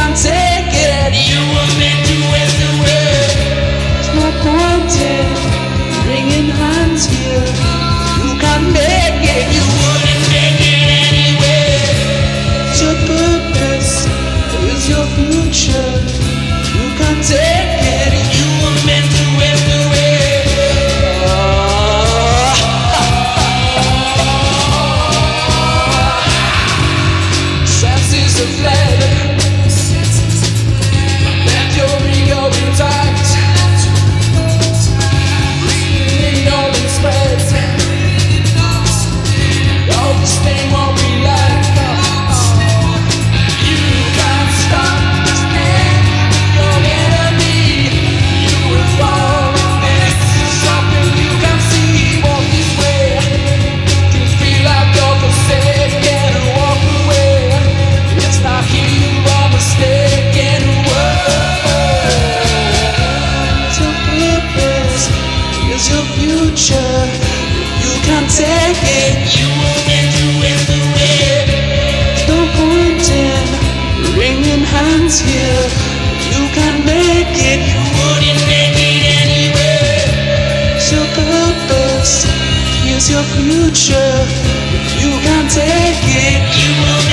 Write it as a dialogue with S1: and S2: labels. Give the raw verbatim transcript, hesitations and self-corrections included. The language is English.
S1: can't take it. You were meant to win the world. There's no point in wringing hands here. You can't make it. You wouldn't make it anyway. It's your purpose. It's your future. You can't take it. You were meant to win the world. Senses are fled. Let your ego be tight. Breathing in all its spreads. All this thing won't be like. You can't stop this man, your enemy. You will fall in this. Something you can see. Walk this way. You feel like you're forsaken. Walk away. It's not here you are mistaken. It's your purpose. It's your future. You can't take it. You were meant to win the way. There's no point in wringing hands here. You can't make it. You wouldn't make it anyway. It's your purpose. It's your future. You can't take it. You were